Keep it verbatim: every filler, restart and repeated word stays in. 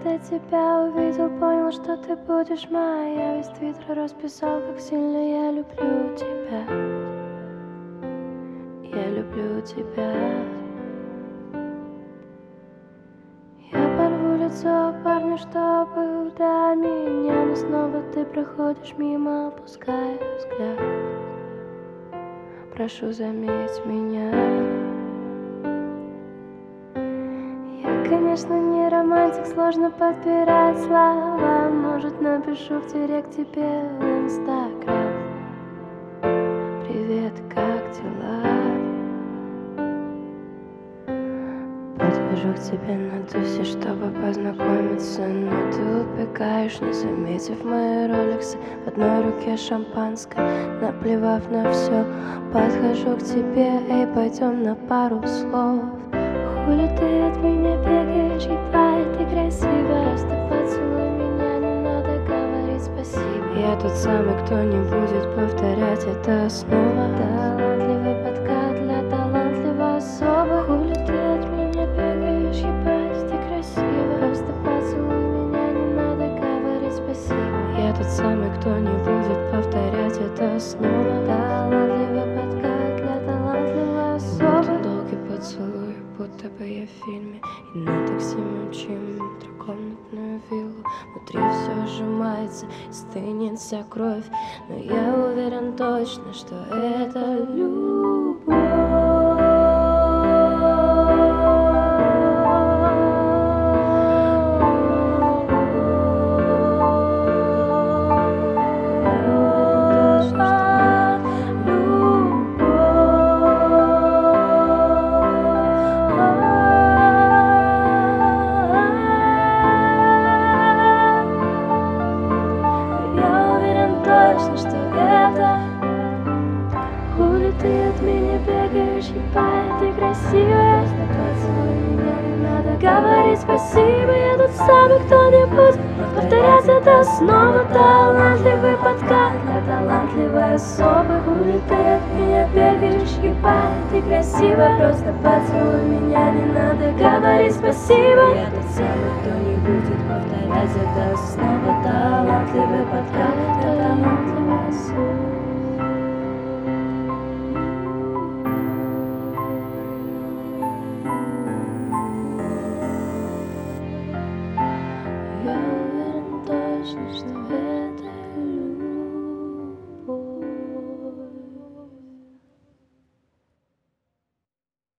когда тебя увидел, понял, что ты будешь моя. Весь твиттер расписал, как сильно я люблю тебя. Я люблю тебя. Я порву лицо парню, что был до меня, но снова ты проходишь мимо, опуская взгляд. Прошу, заметь меня. Я, конечно, не романтик, сложно подбирать слова. Может, напишу в директ тебе в Инстаграм: привет, как дела? Подхожу к тебе на тусе, чтобы познакомиться, но ты убегаешь, не заметив мои роликсы. В одной руке шампанское, наплевав на все. Подхожу к тебе, эй, пойдем на пару слов. Хули ты от меня бегаешь, ебать, ты красивая. Просто поцелуй меня, не надо говорить спасибо. Я тот самый, кто не будет повторять это снова. Талантливый подкат для талантливой особы. Хули ты от меня бегаешь, ебать, ты красивая. Просто поцелуй меня, не надо говорить спасибо. Я тот самый, кто не будет повторять это снова. Талантливый подкат для талантливой особы. Долгий поцелуй, будто бы я в фильме, и на такси мчим трехкомнатную виллу. Внутри все сжимается и стынет вся кровь, но я уверен точно, что это любовь. Что это? Хули ты от меня бегаешь, ебать, ты красивая. Поцелуй меня, не надо говорить спасибо. Я тот самый, кто не будет повторять это снова. Талантливый подкат для талантливой особы. Хули ты от меня бегаешь, ебать, ты красивая. Просто поцелуй меня, не надо говорить спасибо. Я тот самый, кто не будет повторять это снова. Талантливый подкат для талантливой особы.